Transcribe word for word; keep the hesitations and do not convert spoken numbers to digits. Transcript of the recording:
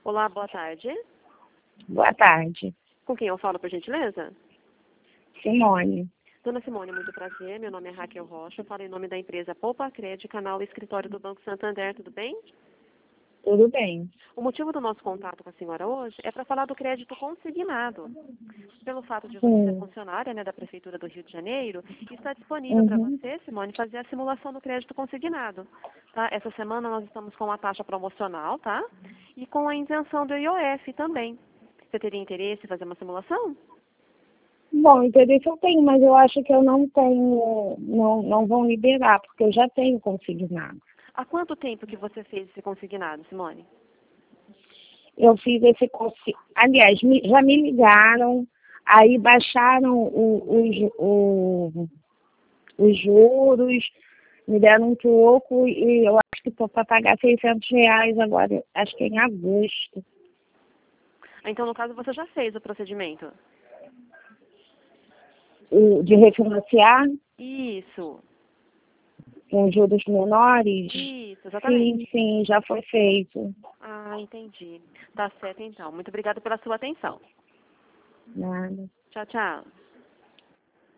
Olá, boa tarde. Boa tarde. Com quem eu falo, por gentileza? Simone. Dona Simone, muito prazer. Meu nome é Raquel Rocha. Eu falo em nome da empresa Poupa Cred, canal e escritório do Banco Santander. Tudo bem? Tudo bem. O motivo do nosso contato com a senhora hoje é para falar do crédito consignado. Pelo fato de você ser Sim. funcionária, né, da Prefeitura do Rio de Janeiro, está disponível para Uhum. você, Simone, fazer a simulação do crédito consignado. Tá? Essa semana nós estamos com a taxa promocional, tá? E com a isenção do I O F também. Você teria interesse em fazer uma simulação? Bom, interesse eu tenho, mas eu acho que eu não tenho, não, não vão liberar, porque eu já tenho consignado. Há quanto tempo que você fez esse consignado, Simone? Eu fiz esse consignado. Aliás, me- já me ligaram, aí baixaram o- os, o- os juros, me deram um pouco e eu acho que estou para pagar seiscentos reais agora, acho que é em agosto. Então, no caso, você já fez o procedimento? O, de refinanciar Isso, com juros menores. isso, exatamente. Sim, sim, já foi feito. Ah, entendi. Tá certo, então. Muito obrigada pela sua atenção. Nada. Tchau, tchau.